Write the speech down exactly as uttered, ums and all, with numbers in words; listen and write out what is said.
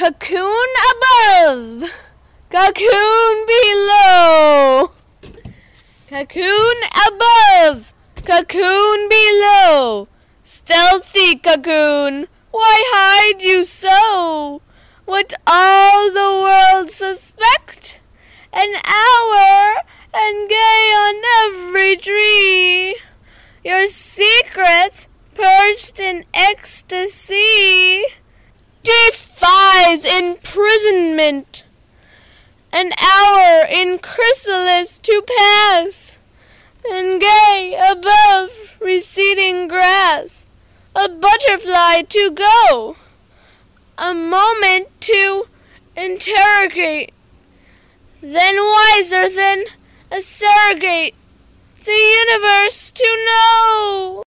Cocoon above, cocoon below. Cocoon above, cocoon below. Stealthy cocoon, why hide you so? Would all the world suspect? An hour and gay on every tree. Your secret, perched in ecstasy, defies imprisonment. An hour in chrysalis to pass, and gay above receding grass, a butterfly to go, a moment to interrogate, then wiser than a surrogate, the universe to know.